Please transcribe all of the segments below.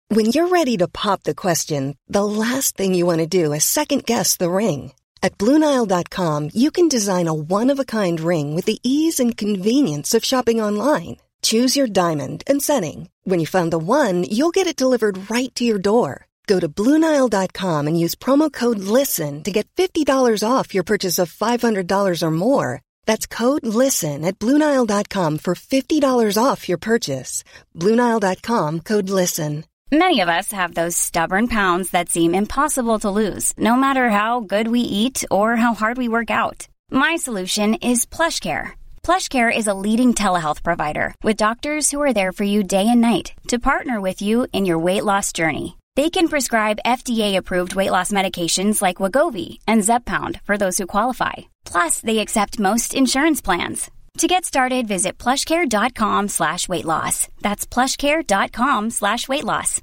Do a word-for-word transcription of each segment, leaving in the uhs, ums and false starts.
When you're ready to pop the question, the last thing you want to do is second-guess the ring. At Blue Nile dot com, you can design a one-of-a-kind ring with the ease and convenience of shopping online. Choose your diamond and setting. When you find the one, you'll get it delivered right to your door. Go to Blue Nile dot com and use promo code LISTEN to get fifty dollars off your purchase of five hundred dollars or more. That's code LISTEN at Blue Nile dot com for fifty dollars off your purchase. Blue Nile dot com, code LISTEN. Many of us have those stubborn pounds that seem impossible to lose, no matter how good we eat or how hard we work out. My solution is PlushCare. PlushCare is a leading telehealth provider with doctors who are there for you day and night to partner with you in your weight loss journey. They can prescribe F D A-approved weight loss medications like Wegovy and Zepbound for those who qualify. Plus, they accept most insurance plans. To get started, visit plushcare.com slash weight loss. That's plushcare.com slash weight loss.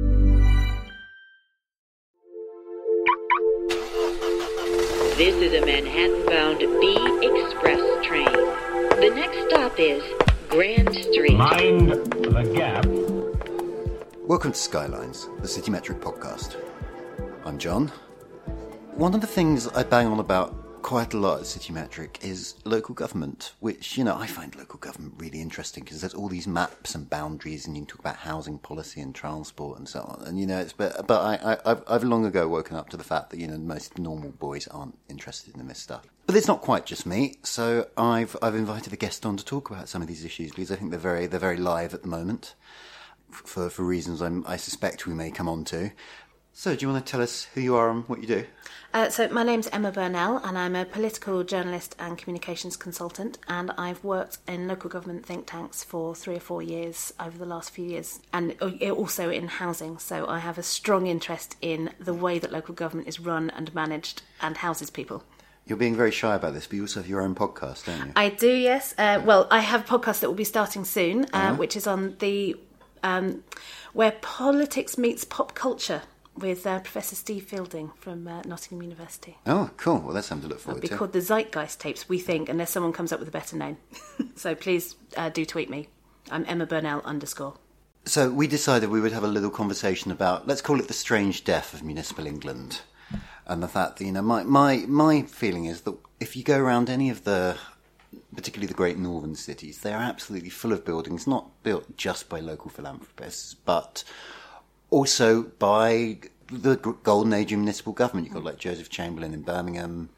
This is a Manhattan-bound B Express train. The next stop is Grand Street. Mind the gap. Welcome to Skylines, the City Metric podcast. I'm John. One of the things I bang on about quite a lot at City Metric is local government, which, you know, I find local government really interesting because there's all these maps and boundaries, and you can talk about housing policy and transport and so on. And, you know, it's but, but I, I, I've, I've long ago woken up to the fact that, you know, most normal boys aren't interested in this stuff. But it's not quite just me, so I've I've invited a guest on to talk about some of these issues because I think they're very they're very live at the moment, for for reasons I'm, I suspect we may come on to. So, do you want to tell us who you are and what you do? Uh, so, my name's Emma Burnell, and I'm a political journalist and communications consultant, and I've worked in local government think tanks for three or four years over the last few years, and also in housing. So, I have a strong interest in the way that local government is run and managed and houses people. You're being very shy about this, but you also have your own podcast, don't you? I do, yes. Uh, well, I have a podcast that will be starting soon, uh, uh-huh. which is on the um, where politics meets pop culture, with uh, Professor Steve Fielding from uh, Nottingham University. Oh, cool. Well, that's something to look forward to. It'll be called the Zeitgeist Tapes, we think, unless someone comes up with a better name. So please uh, do tweet me. I'm Emma Burnell underscore. So we decided we would have a little conversation about, let's call it the strange death of municipal England. And the fact that, you know, my, my, my feeling is that if you go around any of the, particularly the great northern cities, they are absolutely full of buildings, not built just by local philanthropists, but also by the golden age of municipal government. You've got like Joseph Chamberlain in Birmingham.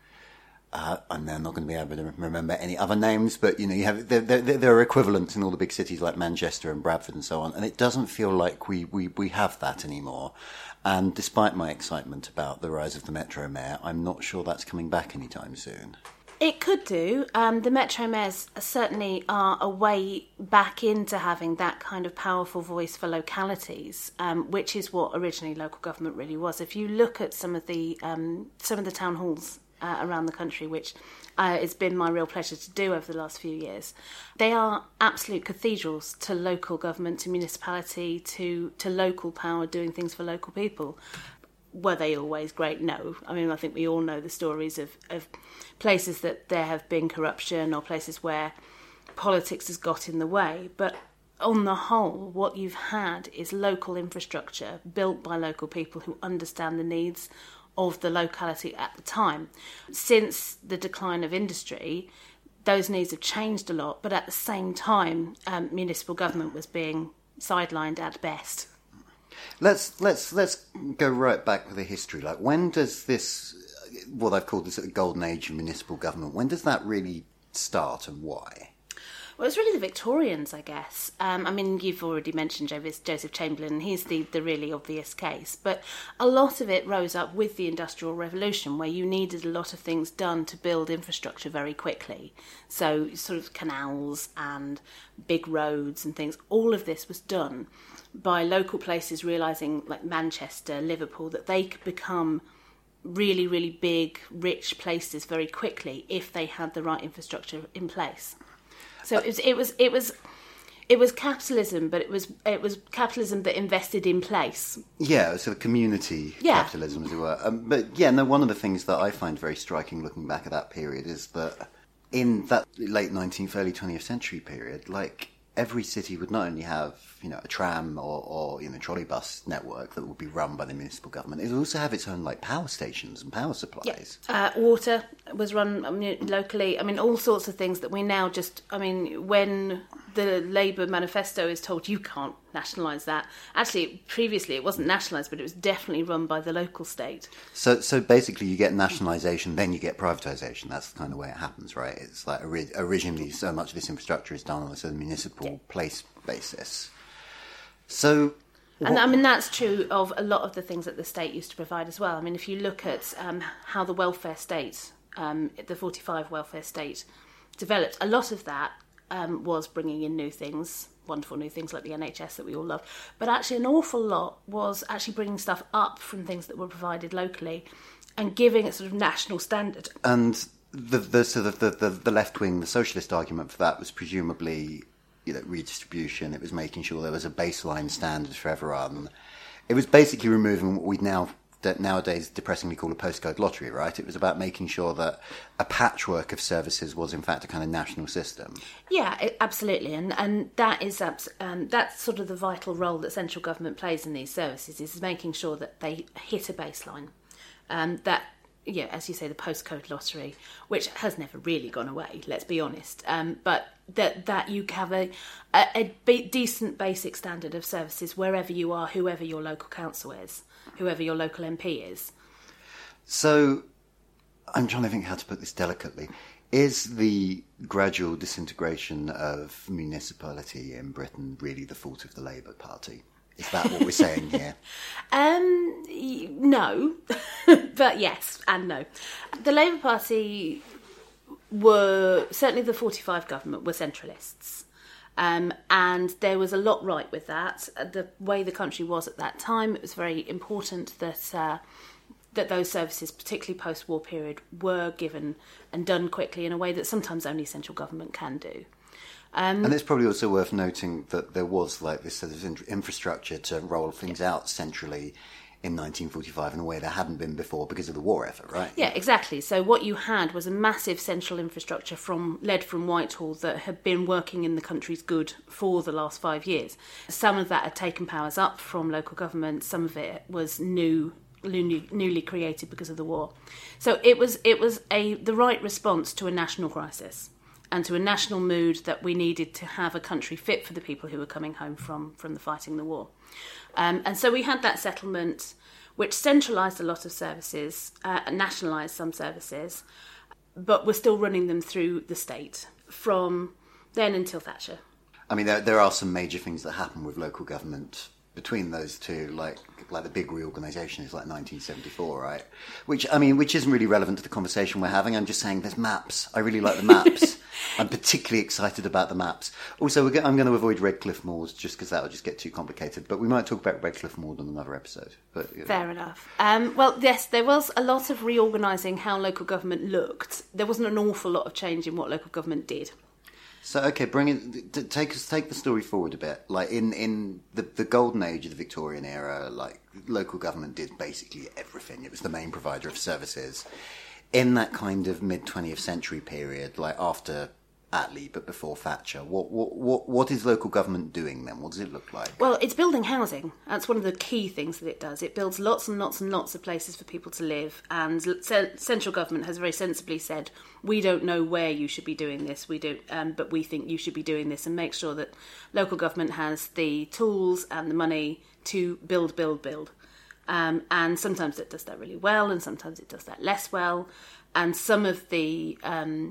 Uh, I'm now not going to be able to remember any other names, but you know, you have there, there, there are equivalents in all the big cities like Manchester and Bradford and so on. And it doesn't feel like we, we, we have that anymore. And despite my excitement about the rise of the Metro Mayor, I'm not sure that's coming back anytime soon. It could do. Um, the Metro Mayors certainly are a way back into having that kind of powerful voice for localities, um, which is what originally local government really was. If you look at some of the um, some of the town halls uh, around the country, which uh, it's been my real pleasure to do over the last few years, they are absolute cathedrals to local government, to municipality, to to local power doing things for local people. Were they always great? No. I mean, I think we all know the stories of, of places that there have been corruption or places where politics has got in the way. But on the whole, what you've had is local infrastructure built by local people who understand the needs of the locality at the time. Since the decline of industry, those needs have changed a lot, but at the same time, um, municipal government was being sidelined at best. Let's let's let's go right back to the history. Like, when does this, what I've called this golden age of municipal government, when does that really start and why? Well, it's really the Victorians, I guess. Um, I mean, you've already mentioned Joseph Chamberlain, and he's the, the really obvious case. But a lot of it rose up with the Industrial Revolution, where you needed a lot of things done to build infrastructure very quickly. So sort of canals and big roads and things, all of this was done by local places realising, like Manchester, Liverpool, that they could become really, really big, rich places very quickly if they had the right infrastructure in place. So it was, it was, it was, it was capitalism, but it was, it was capitalism that invested in place. Yeah, so community yeah. capitalism, as it were. Um, but yeah, no, one of the things that I find very striking looking back at that period is that in that late nineteenth, early twentieth century period, like, every city would not only have, you know, a tram or, or you know, trolley bus network that would be run by the municipal government, it would also have its own, like, power stations and power supplies. Yeah. Uh, water was run I mean, locally. I mean, all sorts of things that we now just, I mean, when the Labour manifesto is told you can't nationalise that, actually, previously it wasn't nationalised, but it was definitely run by the local state. So so basically you get nationalisation, then you get privatisation. That's the kind of way it happens, right? It's like ori- originally so much of this infrastructure is done on a sort of municipal yeah. place basis. So... And what? I mean, that's true of a lot of the things that the state used to provide as well. I mean, if you look at um, how the welfare state, um, the forty-five welfare state developed, a lot of that um, was bringing in new things, wonderful new things like the N H S that we all love. But actually an awful lot was actually bringing stuff up from things that were provided locally and giving a sort of national standard. And the, the sort of the, the, the left-wing, the socialist argument for that was presumably... you know, redistribution. It was making sure there was a baseline standard for everyone. It was basically removing what we now that nowadays depressingly call a postcode lottery, right? It was about making sure that a patchwork of services was in fact a kind of national system. Yeah, it, absolutely, and and that is um, that's sort of the vital role that central government plays in these services, is making sure that they hit a baseline. Um, that. Yeah, as you say, the postcode lottery, which has never really gone away, let's be honest. Um, but that that you have a, a, a be- decent basic standard of services wherever you are, whoever your local council is, whoever your local M P is. So, I'm trying to think how to put this delicately. Is the gradual disintegration of municipality in Britain really the fault of the Labour Party? Is that what we're saying here? um, no, but yes and no. The Labour Party were, certainly the forty-five government, were centralists. Um, and there was a lot right with that. The way the country was at that time, it was very important that uh, that those services, particularly post-war period, were given and done quickly in a way that sometimes only central government can do. Um, and it's probably also worth noting that there was like this sort of infrastructure to roll things yeah. out centrally in nineteen forty-five in a way there hadn't been before because of the war effort, right? Yeah, exactly. So what you had was a massive central infrastructure from led from Whitehall that had been working in the country's good for the last five years. Some of that had taken powers up from local government. Some of it was new. Newly, newly created because of the war. So it was it was a the right response to a national crisis and to a national mood that we needed to have a country fit for the people who were coming home from, from the fighting the war. Um, and so we had that settlement which centralised a lot of services, uh, and nationalised some services, but we're still running them through the state from then until Thatcher. I mean, there, there are some major things that happen with local government between those two, like like the big reorganisation is like nineteen seventy-four, right? Which, I mean, which isn't really relevant to the conversation we're having. I'm just saying there's maps. I really like the maps. I'm particularly excited about the maps. Also, we're go- I'm going to avoid Redcliffe Moors just because that would just get too complicated. But we might talk about Redcliffe Moor on another episode. But you know. Fair enough. Um, well, yes, there was a lot of reorganising how local government looked. There wasn't an awful lot of change in what local government did. So okay, bring it. Take us, take the story forward a bit. Like in, in the the golden age of the Victorian era, like local government did basically everything. It was the main provider of services. In that kind of mid twentieth century period, like after Attlee but before Thatcher, what what what what is local government doing then? What does it look like? Well, it's building housing. That's one of the key things that it does. It builds lots and lots and lots of places for people to live. And central government has very sensibly said, we don't know where you should be doing this, we don't, um, but we think you should be doing this, and make sure that local government has the tools and the money to build, build, build. Um, and sometimes it does that really well, and sometimes it does that less well. And some of the... Um,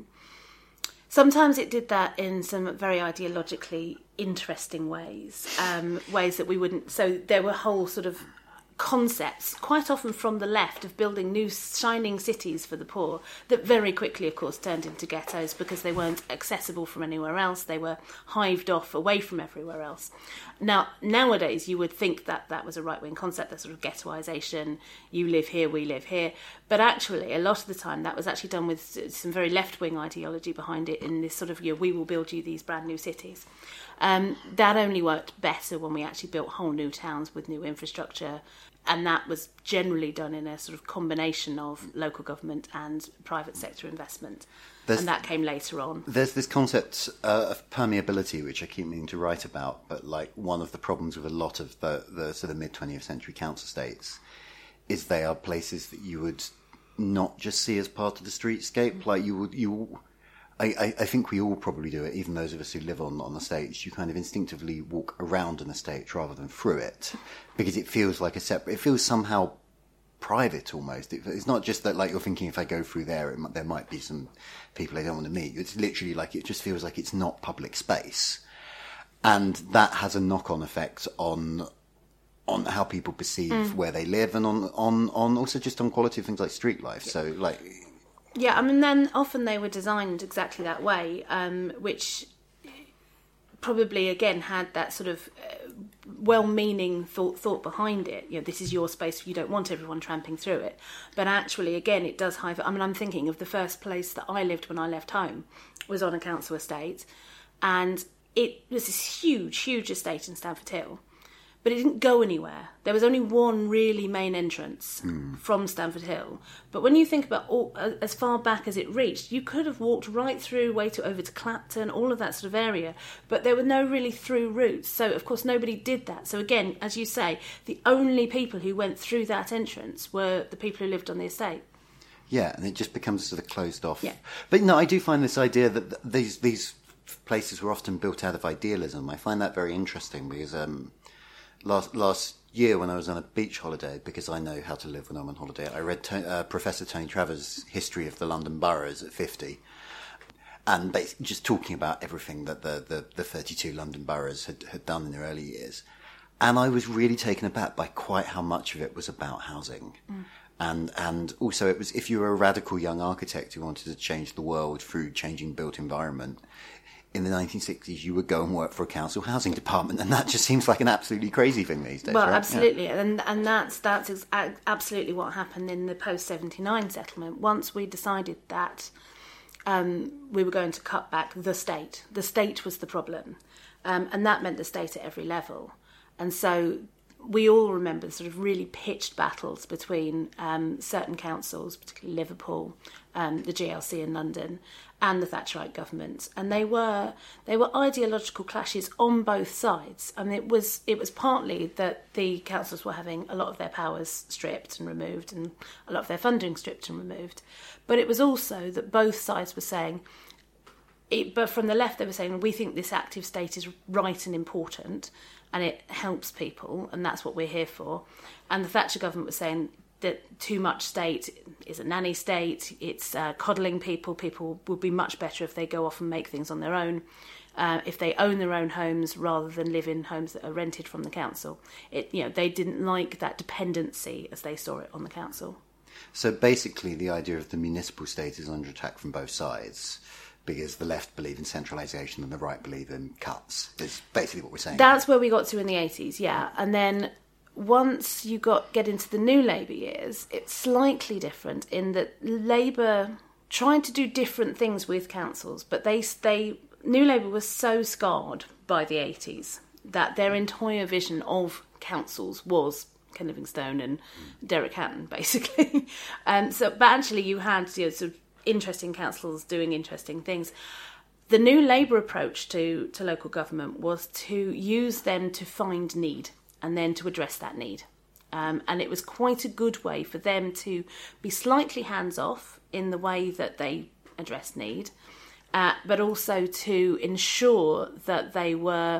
sometimes it did that in some very ideologically interesting ways, um, ways that we wouldn't... So there were whole sort of concepts, quite often from the left, of building new shining cities for the poor that very quickly, of course, turned into ghettos because they weren't accessible from anywhere else. They were hived off away from everywhere else. Now, nowadays, you would think that that was a right-wing concept, that sort of ghettoisation, you live here, we live here. But actually, a lot of the time, that was actually done with some very left-wing ideology behind it in this sort of, you know, we will build you these brand new cities. Um, that only worked better when we actually built whole new towns with new infrastructure, and that was generally done in a sort of combination of local government and private sector investment. There's, and that came later on. There's this concept uh, of permeability, which I keep meaning to write about, but like one of the problems with a lot of the, the sort of mid-twentieth century council estates is they are places that you would not just see as part of the streetscape. Like you would, you, I, I think we all probably do it, even those of us who live on, on estates. You kind of instinctively walk around an estate rather than through it, because it feels like a separate, it feels somehow private almost. It, it's not just that like you're thinking if I go through there, it, there might be some people I don't want to meet. It's literally like it just feels like it's not public space. And that has a knock-on effect on on how people perceive mm. where they live, and on, on, on also just on quality of things like street life. So like... Yeah, I mean, then often they were designed exactly that way, um, which probably, again, had that sort of uh, well-meaning thought thought behind it. You know, this is your space, you don't want everyone tramping through it. But actually, again, it does have... I mean, I'm thinking of the first place that I lived when I left home was on a council estate, and it was this huge, huge estate in Stamford Hill. But it didn't go anywhere. There was only one really main entrance mm. from Stamford Hill. But when you think about all, as far back as it reached, you could have walked right through, way to over to Clapton, all of that sort of area. But there were no really through routes. So, of course, nobody did that. So, again, as you say, the only people who went through that entrance were the people who lived on the estate. Yeah, and it just becomes sort of closed off. Yeah. But, no, I do find this idea that these, these places were often built out of idealism. I find that very interesting because... Um, Last last year when I was on a beach holiday, because I know how to live when I'm on holiday, I read to, uh, Professor Tony Travers' History of the London Boroughs at fifty, and basically just talking about everything that the, the, the thirty-two London boroughs had, had done in their early years. And I was really taken aback by quite how much of it was about housing. Mm. And and also it was, if you were a radical young architect who wanted to change the world through changing built environment, in the nineteen sixties, you would go and work for a council housing department, and that just seems like an absolutely crazy thing these days. Well, right? absolutely, yeah. and and that's that's ex- absolutely what happened in the post seventy-nine settlement. Once we decided that um, we were going to cut back the state, the state was the problem, um, and that meant the state at every level, and so we all remember sort of really pitched battles between um, certain councils, particularly Liverpool, um, the G L C in London, and the Thatcherite government, and they were they were ideological clashes on both sides. I mean, it was it was partly that the councils were having a lot of their powers stripped and removed, and a lot of their funding stripped and removed, but it was also that both sides were saying. It, but from the left, they were saying, we think this active state is right and important, and it helps people, and that's what we're here for. And the Thatcher government was saying that too much state is a nanny state, it's uh, coddling people, people would be much better if they go off and make things on their own, uh, if they own their own homes rather than live in homes that are rented from the council. It, you know, they didn't like that dependency as they saw it on the council. So basically the idea of the municipal state is under attack from both sides, because the left believe in centralisation and the right believe in cuts, is basically what we're saying. That's where we got to in the eighties, yeah. And then once you got get into the new Labour years, it's slightly different in that Labour tried to do different things with councils, but they, they New Labour was so scarred by the eighties that their entire vision of councils was Ken Livingstone and Derek Hatton, basically. um, so, but actually you had, you know, sort of interesting councils doing interesting things. The new Labour approach to, to local government was to use them to find need and then to address that need. Um, and it was quite a good way for them to be slightly hands-off in the way that they addressed need, uh, but also to ensure that they were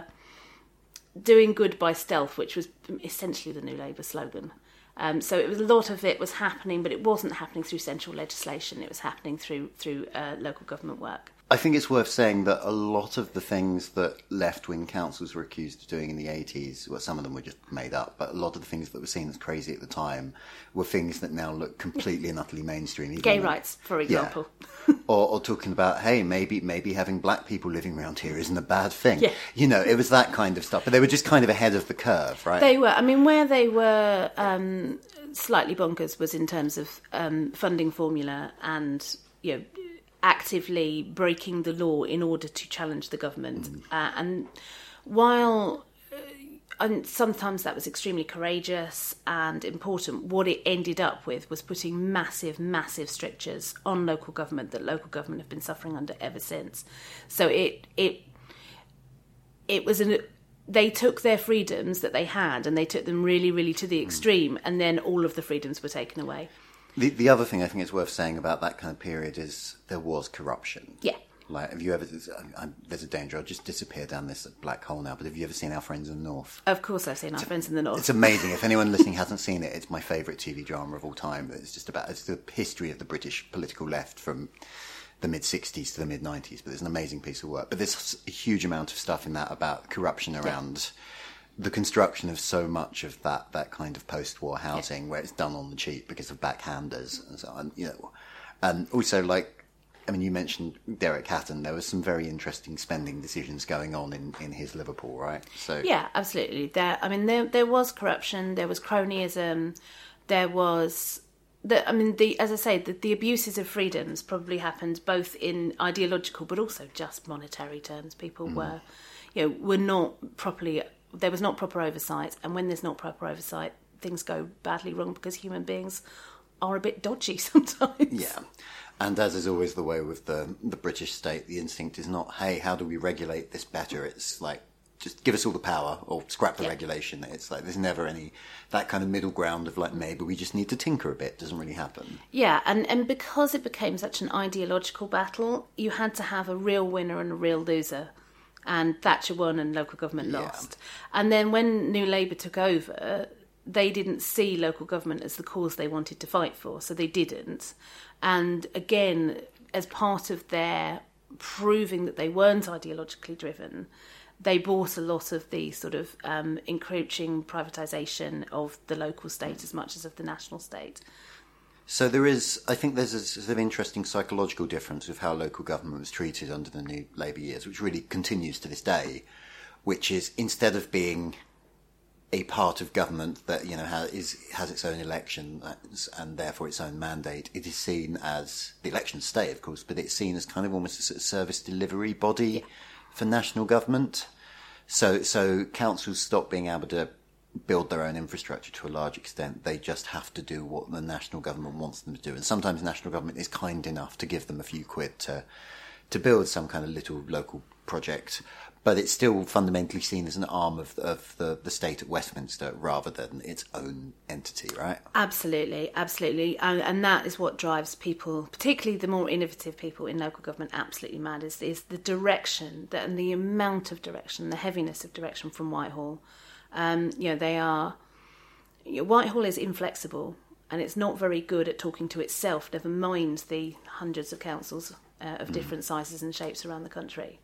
doing good by stealth, which was essentially the new Labour slogan. Um, so it was a lot of it was happening, but it wasn't happening through central legislation. It was happening through through uh, local government work. I think it's worth saying that a lot of the things that left-wing councils were accused of doing in the eighties, well, some of them were just made up, but a lot of the things that were seen as crazy at the time were things that now look completely and utterly mainstream. Even Gay though, rights, for example. Yeah. or, or talking about, hey, maybe maybe having black people living around here isn't a bad thing. Yeah. You know, it was that kind of stuff. But they were just kind of ahead of the curve, right? They were. I mean, where they were um, slightly bonkers was in terms of um, funding formula and, you know, actively breaking the law in order to challenge the government. Mm. Uh, and while and sometimes that was extremely courageous and important, what it ended up with was putting massive, massive strictures on local government that local government have been suffering under ever since. So it it it was an they took their freedoms that they had and they took them really, really to the extreme, and then all of the freedoms were taken away. The the other thing I think it's worth saying about that kind of period is there was corruption. Yeah. Like, have you ever? I, I, there's a danger I'll just disappear down this black hole now. But have you ever seen Our Friends in the North? Of course, I've seen Our Friends in the North. It's amazing. If anyone listening hasn't seen it, it's my favourite T V drama of all time. It's just about it's the history of the British political left from the mid sixties to the mid nineties. But it's an amazing piece of work. But there's a huge amount of stuff in that about corruption around yeah. the construction of so much of that that kind of post-war housing, yeah. where it's done on the cheap because of backhanders and so on. You know, and also like. I mean, you mentioned Derek Hatton. There was some very interesting spending decisions going on in, in his Liverpool, right? So yeah, absolutely. There, I mean, there there was corruption, there was cronyism, there was the. I mean, the as I say, the, the abuses of freedoms probably happened both in ideological but also just monetary terms. People mm. were, you know, were not properly. There was not proper oversight, and when there's not proper oversight, things go badly wrong because human beings are a bit dodgy sometimes. Yeah. And as is always the way with the the British state, the instinct is not, hey, how do we regulate this better? It's like, just give us all the power or scrap the yeah. regulation. It's like there's never any, that kind of middle ground of like, maybe we just need to tinker a bit. It doesn't really happen. Yeah, and, and because it became such an ideological battle, you had to have a real winner and a real loser. And Thatcher won and local government yeah. lost. And then when New Labour took over, they didn't see local government as the cause they wanted to fight for, so they didn't. And again, as part of their proving that they weren't ideologically driven, they bought a lot of the sort of um, encroaching privatisation of the local state as much as of the national state. So there is, I think there's a sort of interesting psychological difference with how local government was treated under the New Labour years, which really continues to this day, which is instead of being a part of government that, you know, has, is, has its own election and therefore its own mandate, it is seen as, the elections stay, of course, but it's seen as kind of almost a sort of service delivery body yeah. for national government. So, so councils stop being able to build their own infrastructure to a large extent. They just have to do what the national government wants them to do. And sometimes national government is kind enough to give them a few quid to, to build some kind of little local project. But it's still fundamentally seen as an arm of, of the, the state at Westminster rather than its own entity, right? Absolutely, absolutely. And, and that is what drives people, particularly the more innovative people in local government, absolutely mad, is, is the direction that, and the amount of direction, the heaviness of direction from Whitehall. Um, you know, they are... You know, Whitehall is inflexible and it's not very good at talking to itself, never mind the hundreds of councils uh, of different mm. sizes and shapes around the country.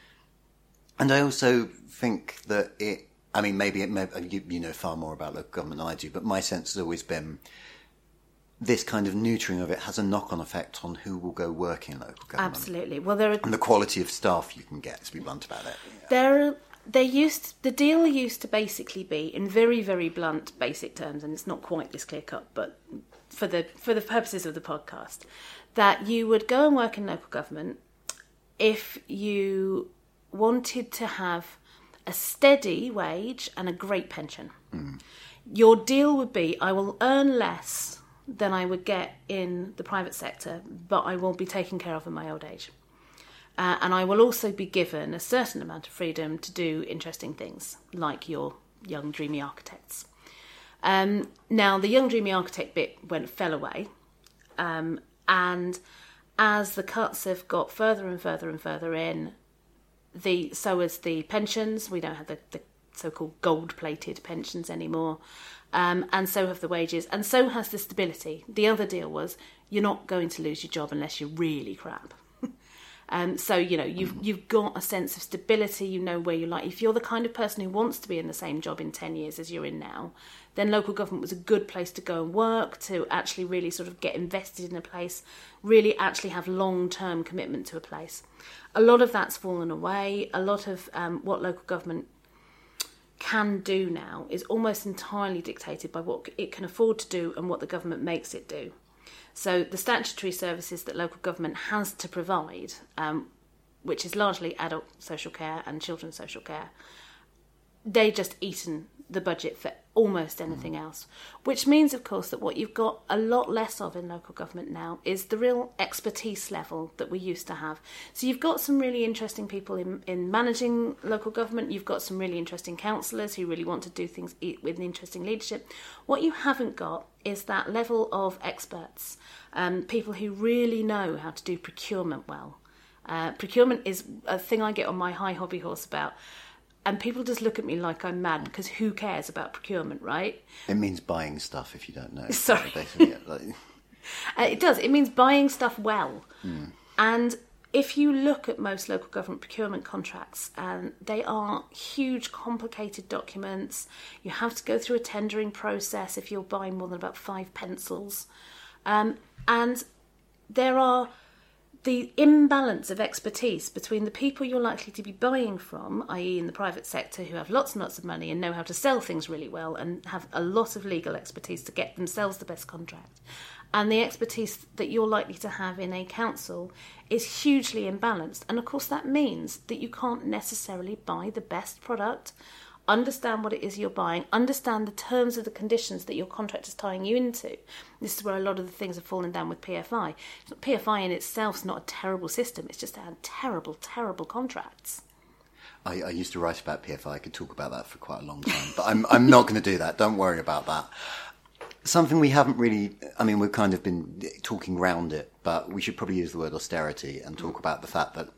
And I also think that it, I mean, maybe it may, you, you know far more about local government than I do, but my sense has always been this kind of neutering of it has a knock-on effect on who will go work in local government. Absolutely. Well, there are... And the quality of staff you can get, to be blunt about it. Yeah. There, there used, the deal used to basically be, in very, very blunt, basic terms, and it's not quite this clear-cut, but for the for the purposes of the podcast, that you would go and work in local government if you wanted to have a steady wage and a great pension. Mm. Your deal would be, I will earn less than I would get in the private sector, but I will be taken care of in my old age. Uh, and I will also be given a certain amount of freedom to do interesting things, like your young dreamy architects. Um, now, the young dreamy architect bit went fell away, um, and as the cuts have got further and further and further in, The so as the pensions, we don't have the, the so-called gold-plated pensions anymore, um, and so have the wages, and so has the stability. The other deal was you're not going to lose your job unless you're really crap. um, so you know you've you've got a sense of stability. You know where you like. If you're the kind of person who wants to be in the same job in ten years as you're in now, then local government was a good place to go and work, to actually really sort of get invested in a place, really actually have long-term commitment to a place. A lot of that's fallen away. A lot of um, what local government can do now is almost entirely dictated by what it can afford to do and what the government makes it do. So the statutory services that local government has to provide, um, which is largely adult social care and children's social care, they just eaten the budget for almost anything mm. else, which means, of course, that what you've got a lot less of in local government now is the real expertise level that we used to have. So you've got some really interesting people in, in managing local government. You've got some really interesting councillors who really want to do things with interesting leadership. What you haven't got is that level of experts, um, people who really know how to do procurement well. Uh, procurement is a thing I get on my high hobby horse about. And people just look at me like I'm mad, because who cares about procurement, right? It means buying stuff, if you don't know. Sorry. Basically, like... uh, it does. It means buying stuff well. Mm. And if you look at most local government procurement contracts, um, they are huge, complicated documents. You have to go through a tendering process if you're buying more than about five pencils. Um, and there are... the imbalance of expertise between the people you're likely to be buying from, that is in the private sector, who have lots and lots of money and know how to sell things really well and have a lot of legal expertise to get themselves the best contract, and the expertise that you're likely to have in a council is hugely imbalanced. And of course that means that you can't necessarily buy the best product, understand what it is you're buying, understand the terms of the conditions that your contract is tying you into. This is where a lot of the things have fallen down with P F I. P F I in itself is not a terrible system, it's just had terrible, terrible contracts. I, I used to write about P F I, I could talk about that for quite a long time, but I'm, I'm not going to do that, don't worry about that. Something we haven't really, I mean, we've kind of been talking round it, but we should probably use the word austerity and talk about the fact that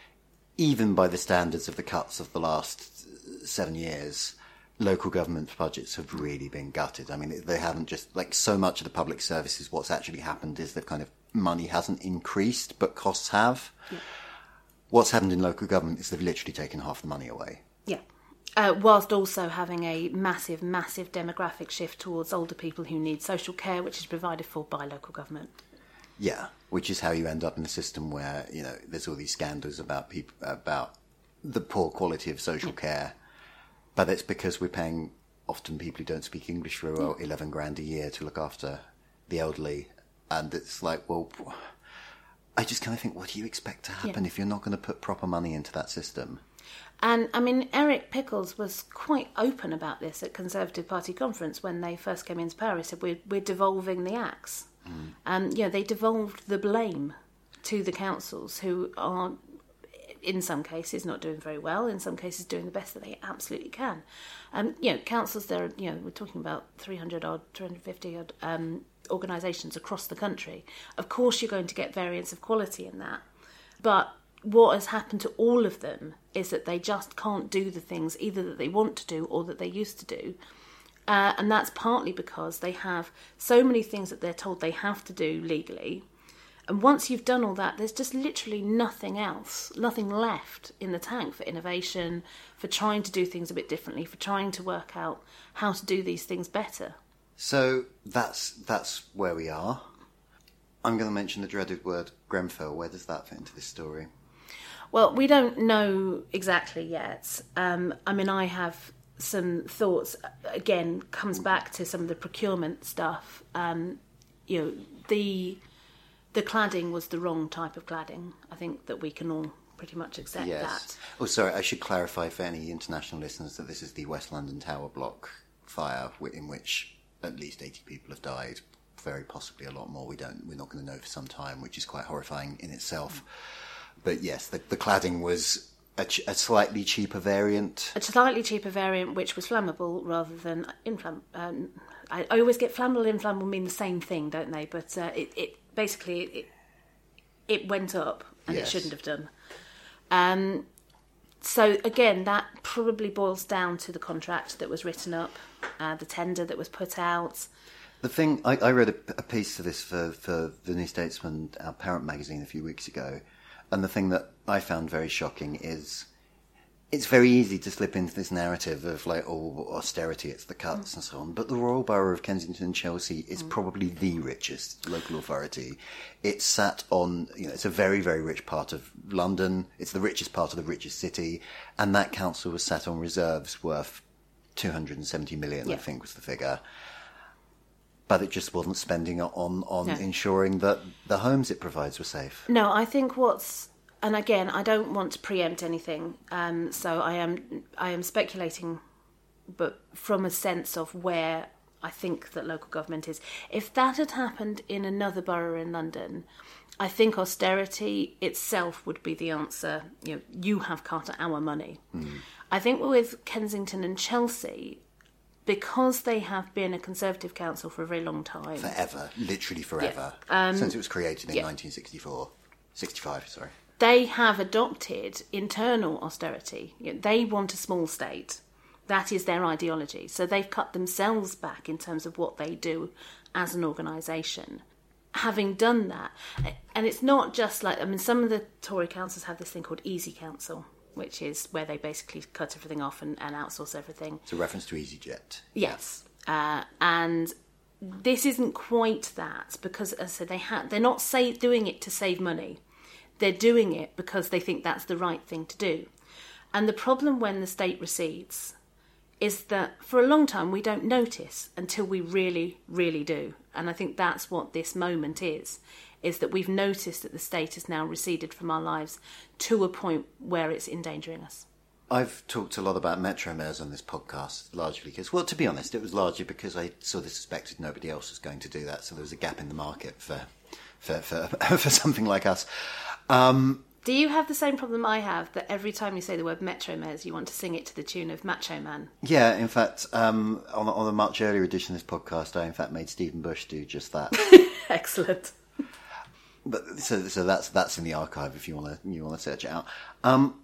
even by the standards of the cuts of the last seven years, local government budgets have really been gutted. I mean, they haven't just, like so much of the public services, what's actually happened is that kind of money hasn't increased, but costs have. Yeah. What's happened in local government is they've literally taken half the money away. Yeah. Uh, whilst also having a massive, massive demographic shift towards older people who need social care, which is provided for by local government. Yeah, which is how you end up in a system where, you know, there's all these scandals about people, about the poor quality of social yeah. care. But it's because we're paying often people who don't speak English very well eleven grand a year to look after the elderly. And it's like, well, I just kind of think, what do you expect to happen yeah. if you're not going to put proper money into that system? And, I mean, Eric Pickles was quite open about this at Conservative Party conference when they first came into power. He said, we're, we're devolving the axe. Mm. And, you know, they devolved the blame to the councils, who are, in some cases, not doing very well, in some cases doing the best that they absolutely can. Um, you know, councils, there, you know, we're talking about three hundred odd, two hundred fifty odd um, organisations across the country. Of course you're going to get variance of quality in that. But what has happened to all of them is that they just can't do the things either that they want to do or that they used to do. Uh, and that's partly because they have so many things that they're told they have to do legally. And once you've done all that, there's just literally nothing else, nothing left in the tank for innovation, for trying to do things a bit differently, for trying to work out how to do these things better. So that's that's where we are. I'm going to mention the dreaded word Grenfell. Where does that fit into this story? Well, we don't know exactly yet. Um, I mean, I have some thoughts. Again, comes back to some of the procurement stuff. Um, you know, the the cladding was the wrong type of cladding. I think that we can all pretty much accept yes. that. Oh, sorry, I should clarify for any international listeners that this is the West London Tower block fire, in which at least eighty people have died. Very possibly a lot more. We don't. We're not going to know for some time, which is quite horrifying in itself. But yes, the, the cladding was a, ch- a slightly cheaper variant. A slightly cheaper variant, which was flammable rather than inflammable. Um, I, I always get flammable and inflammable mean the same thing, don't they? But uh, it, it basically it, it went up, and yes. it shouldn't have done. Um, so again, that probably boils down to the contract that was written up, uh, the tender that was put out. The thing, I, I read a, a piece of this for, for the New Statesman, our parent magazine, a few weeks ago, and the thing that I found very shocking is it's very easy to slip into this narrative of like, oh, austerity, it's the cuts mm. and so on, but the Royal Borough of Kensington and Chelsea is mm. probably the richest local authority. It's sat on, you know, it's a very, very rich part of London, it's the richest part of the richest city, and that council was sat on reserves worth two hundred seventy million, yeah. I think was the figure. But it just wasn't spending on, on no. ensuring that the homes it provides were safe. No, I think what's... And again, I don't want to preempt anything, um, so I am I am speculating but from a sense of where I think that local government is. If that had happened in another borough in London, I think austerity itself would be the answer. You know, you have cut our money. Mm. I think with Kensington and Chelsea, because they have been a Conservative council for a very long time. Forever, literally forever. Yeah. Um, Since it was created in yeah. nineteen sixty-four. sixty-five, sorry. They have adopted internal austerity. You know, they want a small state. That is their ideology. So they've cut themselves back in terms of what they do as an organisation. Having done that, and it's not just like, I mean, some of the Tory councils have this thing called Easy Council, which is where they basically cut everything off and, and outsource everything. It's a reference to EasyJet. Yes. Uh, and this isn't quite that, because, as I said, they ha- they're not say- doing it to save money. They're doing it because they think that's the right thing to do. And the problem when the state recedes is that for a long time we don't notice until we really, really do. And I think that's what this moment is, is that we've noticed that the state has now receded from our lives to a point where it's endangering us. I've talked a lot about Metro mayors on this podcast, largely because, well, to be honest, it was largely because I sort of suspected nobody else was going to do that. So there was a gap in the market for for for, for something like us. Um, Do you have the same problem I have, that every time you say the word Metro mayors, you want to sing it to the tune of Macho Man? Yeah, in fact, um, on, on a much earlier edition of this podcast, I in fact made Stephen Bush do just that. Excellent. But so, so that's that's in the archive if you want to you want to search it out. Um,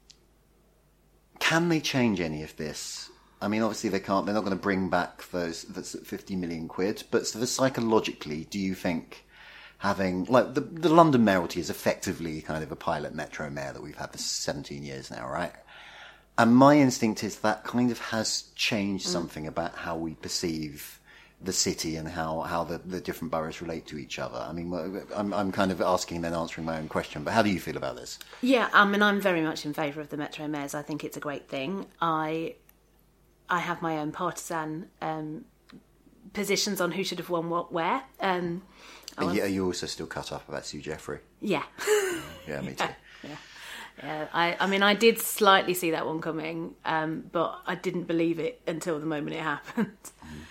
can they change any of this? I mean, obviously they can't. They're not going to bring back those that's fifty million quid. But sort of psychologically, do you think having like the the London mayoralty is effectively kind of a pilot metro mayor that we've had for seventeen years now, right? And my instinct is that kind of has changed mm. something about how we perceive the city and how, how the, the different boroughs relate to each other. I mean, I'm, I'm kind of asking and then answering my own question, but how do you feel about this? Yeah, I mean, I'm very much in favour of the Metro mayors. I think it's a great thing. I I have my own partisan um, positions on who should have won what where. Um, are, you, are you also still cut up about Sue Jeffrey? Yeah. Yeah, me too. Yeah, yeah. Yeah, I, I mean, I did slightly see that one coming, um, but I didn't believe it until the moment it happened. Mm.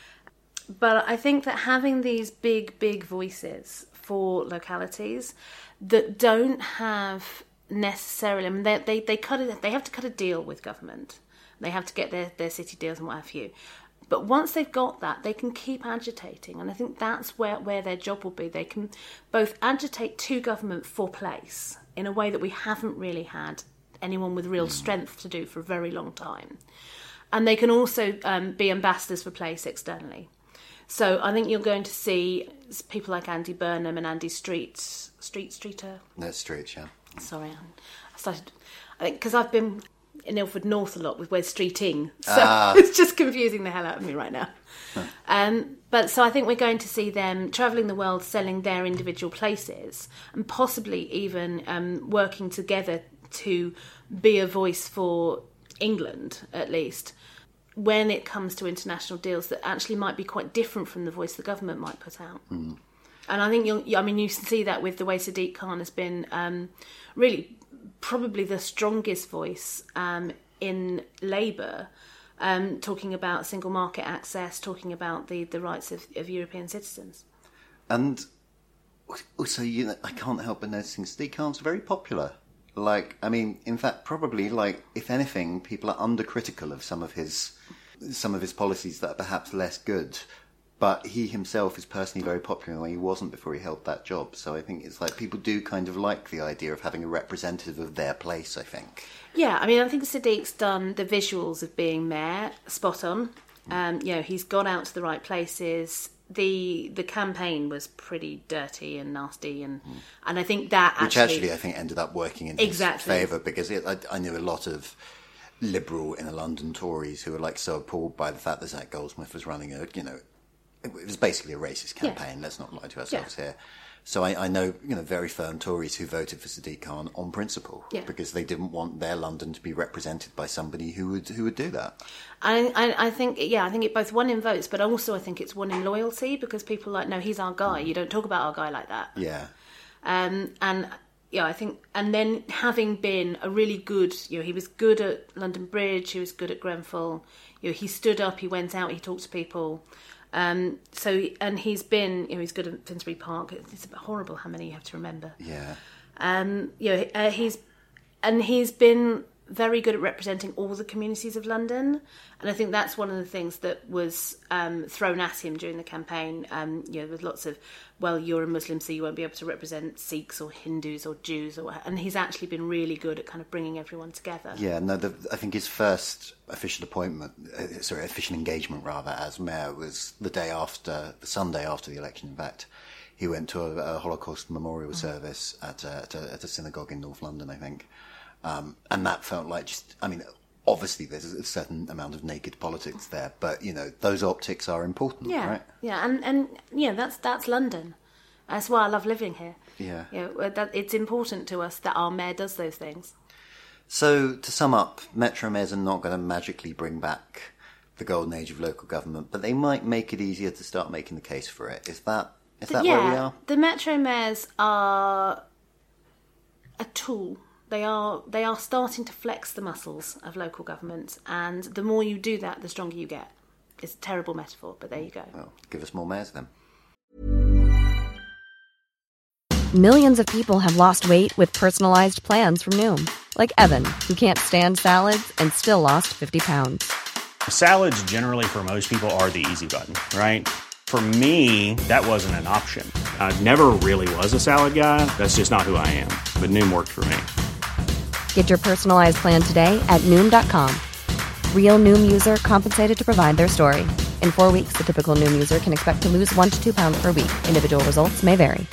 But I think that having these big, big voices for localities that don't have necessarily, I mean, they they they cut it, they have to cut a deal with government. They have to get their, their city deals and what have you. But once they've got that, they can keep agitating, and I think that's where, where their job will be. They can both agitate to government for place in a way that we haven't really had anyone with real strength to do for a very long time. And they can also um, be ambassadors for place externally. So I think you're going to see people like Andy Burnham and Andy Street, Street, Streeter. No, Street, yeah. Sorry, I started, I think, because I've been in Ilford North a lot with word streeting, so ah. it's just confusing the hell out of me right now. Huh. Um, but so I think we're going to see them travelling the world, selling their individual places, and possibly even um, working together to be a voice for England, at least, when it comes to international deals that actually might be quite different from the voice the government might put out. Mm. And I think you'll, I mean, you see that with the way Sadiq Khan has been um, really probably the strongest voice um, in Labour, um, talking about single market access, talking about the, the rights of, of European citizens. And also, you know, I can't help but noticing Sadiq Khan's very popular. Like, I mean, in fact, probably, like, if anything, people are under-critical of some of his some of his policies that are perhaps less good. But he himself is personally very popular in the way he wasn't before he held that job. So I think it's like people do kind of like the idea of having a representative of their place, I think. Yeah, I mean, I think Sadiq's done the visuals of being mayor spot on. Um, you know, he's got out to the right places. The the campaign was pretty dirty and nasty, and mm. and I think that actually... Which actually, I think, ended up working in exactly. his favour, because it, I, I knew a lot of liberal inner London Tories who were, like, so appalled by the fact that Zach Goldsmith was running a, you know, it was basically a racist campaign, yeah. Let's not lie to ourselves yeah. here. So I, I know, you know, very firm Tories who voted for Sadiq Khan on principle, yeah. because they didn't want their London to be represented by somebody who would who would do that. I, I, I think, yeah, I think it both won in votes, but also I think it's won in loyalty, because people are like, no, he's our guy. You don't talk about our guy like that. Yeah. Um, and yeah, I think, and then having been a really good, you know, he was good at London Bridge, he was good at Grenfell, you know, he stood up, he went out, he talked to people. Um, so, and he's been, you know, he's good at Finsbury Park. It's horrible how many you have to remember. Yeah. Um, you know, uh, he's, and he's been very good at representing all the communities of London, and I think that's one of the things that was um, thrown at him during the campaign. Um, you know, with lots of, well, you're a Muslim, so you won't be able to represent Sikhs or Hindus or Jews, or and he's actually been really good at kind of bringing everyone together. Yeah, no, the, I think his first official appointment, uh, sorry, official engagement rather, as mayor was the day after, the Sunday after the election. In fact, he went to a, a Holocaust memorial mm. service at a, at, a, at a synagogue in North London, I think. Um, and that felt like just, I mean, obviously there's a certain amount of naked politics there, but, you know, those optics are important, yeah, right? Yeah, and, and yeah, that's that's London. That's why I love living here. Yeah. You know, that, it's important to us that our mayor does those things. So, to sum up, Metro mayors are not going to magically bring back the golden age of local government, but they might make it easier to start making the case for it. Is that, is that yeah, where we are? The Metro mayors are a tool. They are they are starting to flex the muscles of local government, and the more you do that, the stronger you get. It's a terrible metaphor, but there you go. Well, give us more mayors then. Millions of people have lost weight with personalized plans from Noom. Like Evan, who can't stand salads and still lost fifty pounds. Salads generally for most people are the easy button, right? For me, that wasn't an option. I never really was a salad guy. That's just not who I am. But Noom worked for me. Get your personalized plan today at Noom dot com. Real Noom user compensated to provide their story. In four weeks, the typical Noom user can expect to lose one to two pounds per week. Individual results may vary.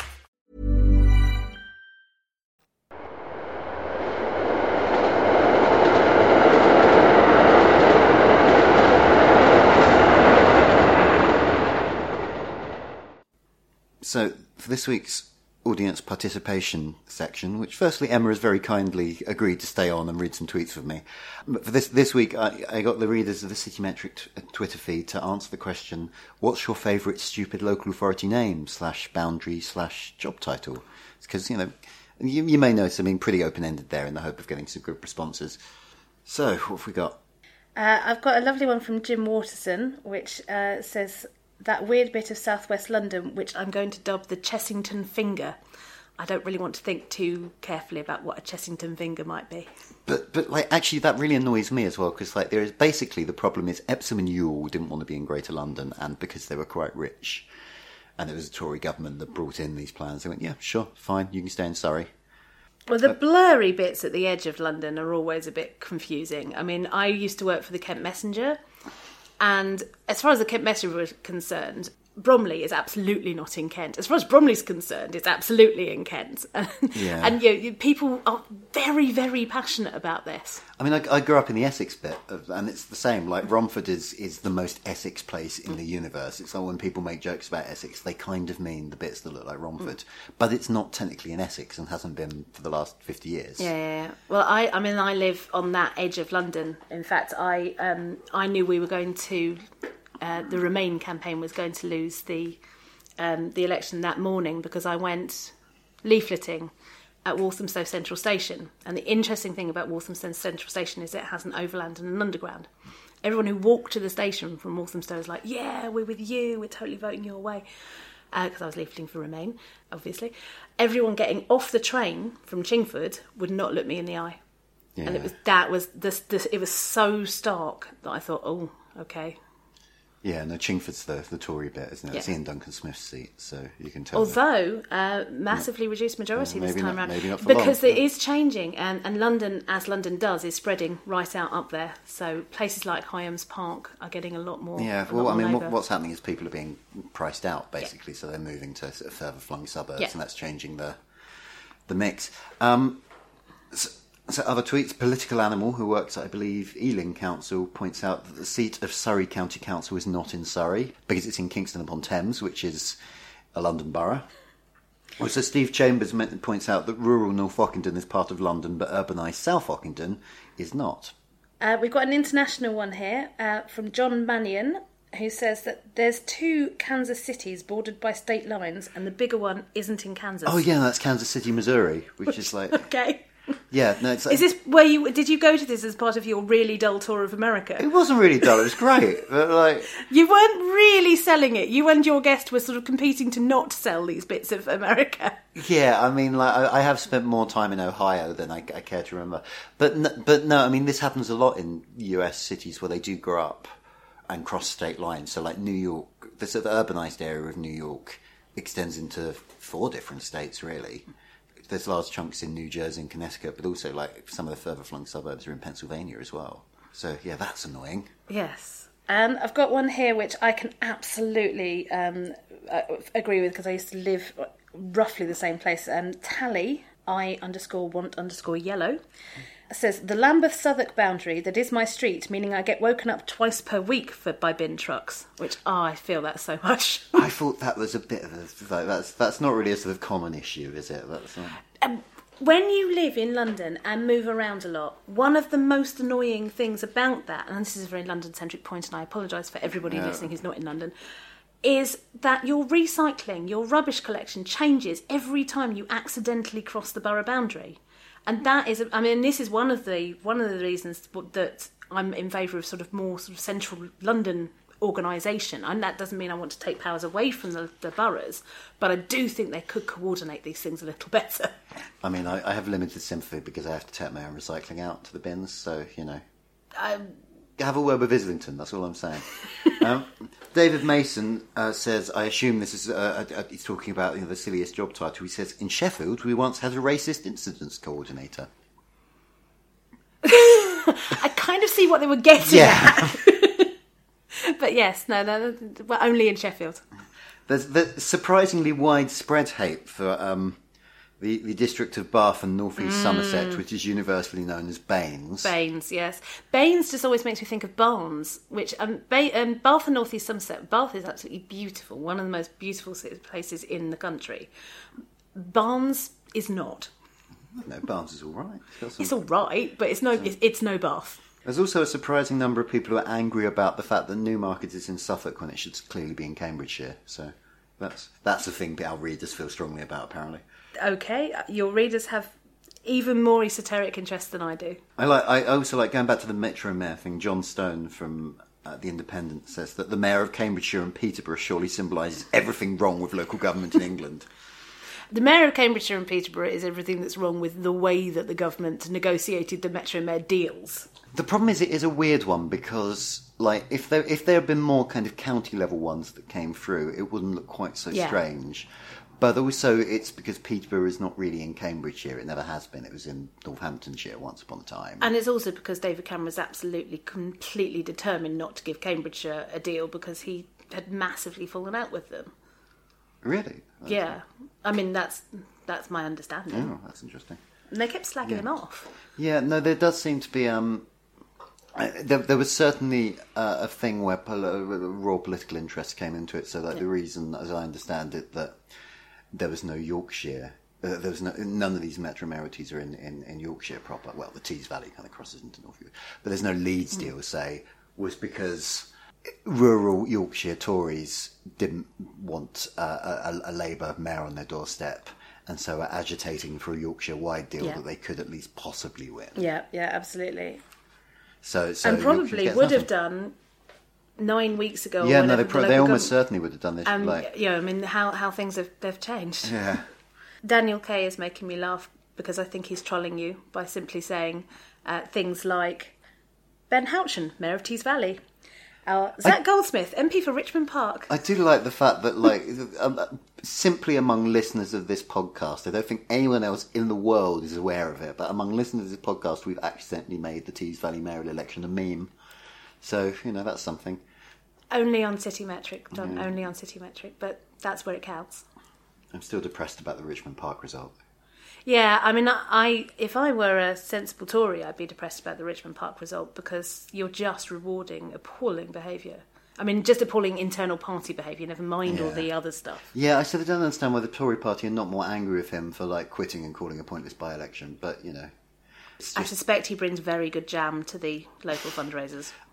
So, for this week's audience participation section, which firstly Emma has very kindly agreed to stay on and read some tweets with me. But for this this week, I, I got the readers of the Citymetric t- Twitter feed to answer the question, what's your favourite stupid local authority name slash boundary slash job title? Because, you know, you, you may notice I'm being pretty open-ended there in the hope of getting some good responses. So, what have we got? Uh, I've got a lovely one from Jim Waterson, which uh, says, that weird bit of southwest London, which I'm going to dub the Chessington Finger. I don't really want to think too carefully about what a Chessington Finger might be. But, but like, actually, that really annoys me as well, because, like, there is basically the problem is Epsom and Ewell didn't want to be in Greater London, and because they were quite rich, and it was a Tory government that brought in these plans, they went, yeah, sure, fine, you can stay in Surrey. Well, the blurry bits at the edge of London are always a bit confusing. I mean, I used to work for the Kent Messenger, and as far as the Kent Messenger was concerned, Bromley is absolutely not in Kent. As far as Bromley's concerned, it's absolutely in Kent. Yeah. And you know, people are very, very passionate about this. I mean, I, I grew up in the Essex bit, of, and it's the same. Like, Romford is, is the most Essex place in the universe. It's like when people make jokes about Essex, they kind of mean the bits that look like Romford. Mm. But it's not technically in Essex and hasn't been for the last fifty years. Yeah, yeah, yeah. Well, I, I mean, I live on that edge of London. In fact, I, um, I knew we were going to... Uh, the Remain campaign was going to lose the um, the election that morning because I went leafleting at Walthamstow Central Station. And the interesting thing about Walthamstow Central Station is it has an overland and an underground. Everyone who walked to the station from Walthamstow was like, yeah, we're with you, we're totally voting your way. Because uh, I was leafleting for Remain, obviously. Everyone getting off the train from Chingford would not look me in the eye. Yeah. And it was that was this, this, it was so stark that I thought, oh, okay. Yeah, no, Chingford's the, the Tory bit, isn't it? Yeah. It's Ian Duncan Smith's seat, so you can tell. Although, uh, massively yeah. reduced majority yeah, this time not, around. Maybe not for because long, it yeah. is changing, and, and London, as London does, is spreading right out up there. So places like Hyams Park are getting a lot more. Yeah, well, I mean, what, what's happening is people are being priced out, basically, yeah. so they're moving to sort of further flung suburbs, yeah. and that's changing the the mix. Um, so, So other tweets, Political Animal, who works at, I believe, Ealing Council, points out that the seat of Surrey County Council is not in Surrey, because it's in Kingston upon Thames, which is a London borough. Also, Steve Chambers points out that rural North Ockenden is part of London, but urbanised South Ockenden is not. Uh, we've got an international one here uh, from John Mannion, who says that there's two Kansas cities bordered by state lines, and the bigger one isn't in Kansas. Oh yeah, that's Kansas City, Missouri, which is like okay. Yeah, no. It's like, is this where you did you go to this as part of your really dull tour of America? It wasn't really dull. It was great, but like you weren't really selling it. You and your guest were sort of competing to not sell these bits of America. Yeah, I mean, like I, I have spent more time in Ohio than I, I care to remember. But n- but no, I mean, this happens a lot in U S cities where they do grow up and cross state lines. So like New York, the sort of urbanized area of New York extends into four different states, really. There's large chunks in New Jersey and Connecticut, but also like some of the further flung suburbs are in Pennsylvania as well. So yeah, that's annoying. Yes. Um, I've got one here which I can absolutely um, uh, agree with because I used to live roughly the same place. Um, Tally, I underscore want underscore yellow, says, the Lambeth-Southwark boundary that is my street, meaning I get woken up twice per week for by bin trucks, which, oh, I feel that so much. I thought that was a bit of a... Like, that's that's not really a sort of common issue, is it? That's not... um, when you live in London and move around a lot, one of the most annoying things about that, and this is a very London-centric point, and I apologise for everybody yeah. listening who's not in London, is that your recycling, your rubbish collection changes every time you accidentally cross the borough boundary. And that is, I mean, this is one of the one of the reasons that I'm in favour of sort of more sort of central London organisation. And that doesn't mean I want to take powers away from the, the boroughs, but I do think they could coordinate these things a little better. I mean, I, I have limited sympathy because I have to take my own recycling out to the bins, so, you know. Um, Have a word with Islington, that's all I'm saying. um, David Mason uh, says, I assume this is, uh, uh, he's talking about you know, the silliest job title. He says, in Sheffield, we once had a racist incidents coordinator. I kind of see what they were getting yeah. at. But yes, no, no, we're only in Sheffield. There's, there's surprisingly widespread hate for um, the, the district of Bath and North East mm. Somerset, which is universally known as Baines. Baines, yes. Baines just always makes me think of Barnes, which um, ba- um, Bath and North East Somerset. Bath is absolutely beautiful, one of the most beautiful places in the country. Barnes is not. No, Barnes is all right. It's, some... it's all right, but it's no, it's, it's no Bath. There's also a surprising number of people who are angry about the fact that Newmarket is in Suffolk when it should clearly be in Cambridgeshire. So that's that's a thing that our readers feel strongly about, apparently. Okay, your readers have even more esoteric interest than I do. I like. I also like going back to the Metro Mayor thing. John Stone from uh, The Independent says that the Mayor of Cambridgeshire and Peterborough surely symbolises everything wrong with local government in England. The Mayor of Cambridgeshire and Peterborough is everything that's wrong with the way that the government negotiated the Metro Mayor deals. The problem is it is a weird one because, like, if there if there had been more kind of county level ones that came through, it wouldn't look quite so yeah. strange. But also, it's because Peterborough is not really in Cambridgeshire. It never has been. It was in Northamptonshire once upon a time. And it's also because David Cameron's absolutely, completely determined not to give Cambridgeshire a deal because he had massively fallen out with them. Really? That's yeah. Right. I mean, that's that's my understanding. Oh, that's interesting. And they kept slagging yeah. him off. Yeah, no, there does seem to be... Um, there, there was certainly uh, a thing where pol- raw political interest came into it, so that yeah. the reason, as I understand it, that there was no Yorkshire... Uh, there was no, none of these metro mayorities are in, in, in Yorkshire proper. Well, the Tees Valley kind of crosses into North Yorkshire. But there's no Leeds deal, mm. say, was because rural Yorkshire Tories didn't want uh, a, a Labour mayor on their doorstep, and so were agitating for a Yorkshire-wide deal yeah. that they could at least possibly win. Yeah, yeah, absolutely. So, so and probably would nothing. have done nine weeks ago. Yeah, or no, they, the pro- they almost certainly would have done this. Um, like... Yeah, I mean, how, how things have they've changed. Yeah. Daniel Kay is making me laugh because I think he's trolling you by simply saying uh, things like Ben Houchen, Mayor of Tees Valley. Uh, Zach I, Goldsmith, M P for Richmond Park. I do like the fact that, like, um, simply among listeners of this podcast, I don't think anyone else in the world is aware of it, but among listeners of this podcast, we've accidentally made the Tees Valley mayoral election a meme. So, you know, that's something. Only on City Metric, John, yeah. only on City Metric, but that's where it counts. I'm still depressed about the Richmond Park result. Yeah, I mean, I if I were a sensible Tory, I'd be depressed about the Richmond Park result because you're just rewarding appalling behaviour. I mean, just appalling internal party behaviour, never mind yeah. all the other stuff. Yeah, I sort of don't understand why the Tory party are not more angry with him for, like, quitting and calling a pointless by-election, but, you know. Just... I suspect he brings very good jam to the local fundraisers.